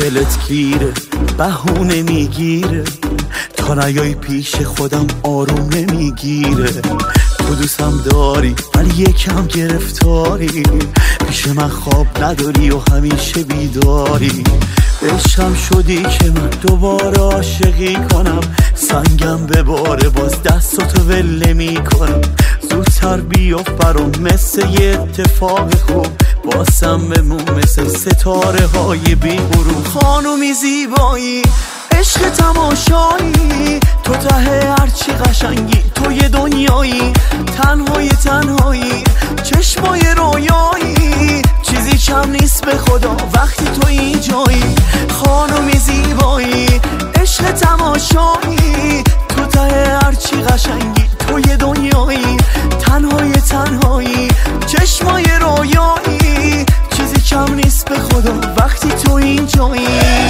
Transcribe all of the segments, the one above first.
دلت گیره بهونه میگیره، تا نیای پیش خودم آروم نمیگیره. تو دوستم داری ولی یکم گرفتاری، پیش من خواب نداری و همیشه بیداری. عشقم شدی که من دوباره عاشقی کنم، سنگم بباره باز دستاتو ول نمی کنم. زودتر بیفت برام مثل یه اتفاق خوب، باسم بمون مثل ستاره های بی غروب. خانومی زیبایی عشق تماشایی، تو ته هرچی قشنگی تو یه دنیایی. تنهایی چشمای رویایی، چیزی کم نیست به خدا وقتی تو اینجایی. خانومی زیبایی عشق تماشایی، تو ته هرچی قشنگی تو یه دنیایی. تنهایی چشمای رویایی، چیزی کم نیست به خدا وقتی تو اینجایی.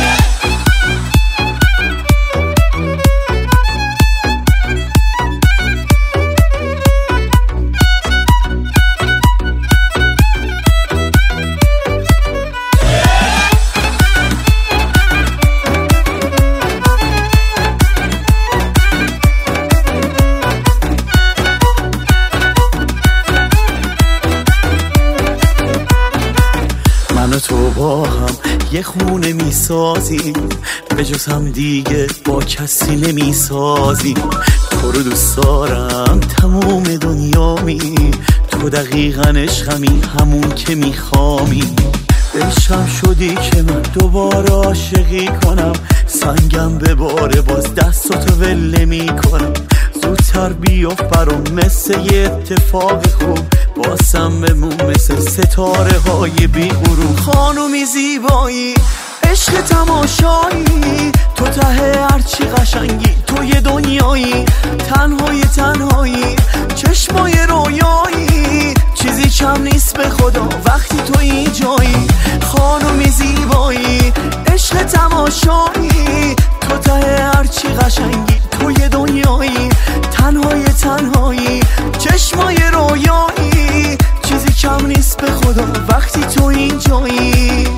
تو با هم یه خونه میسازیم، به جز هم دیگه با کسی نمیسازیم. تو رو دوست دارم تموم دنیامی، تو دقیقا عشقمی همون که میخوامی. عشقم شدی که من دوباره عاشقی کنم، سنگم بباره باز دستاتو ول نمی کنم. زودتر بیفت برام مثل یه اتفاق خوب، باسم بمون مثل ستاره های بی غروب. خانومی زیبایی عشق تماشایی، تو ته هرچی قشنگی تو یه دنیایی. تنهایی چشمای رویایی، چیزی کم نیست به خدا وقتی تو اینجایی. خانومی زیبایی عشق تماشایی، تو ته هرچی قشنگی تو یه دنیایی. تنهایی چشمای رویایی، چیزی کم نیست به خدا وقتی تو اینجایی.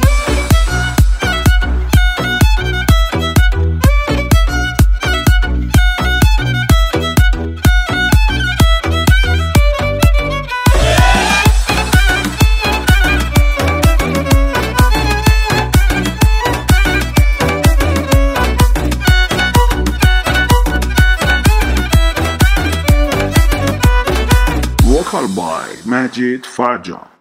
Vocal by Majid Farjan.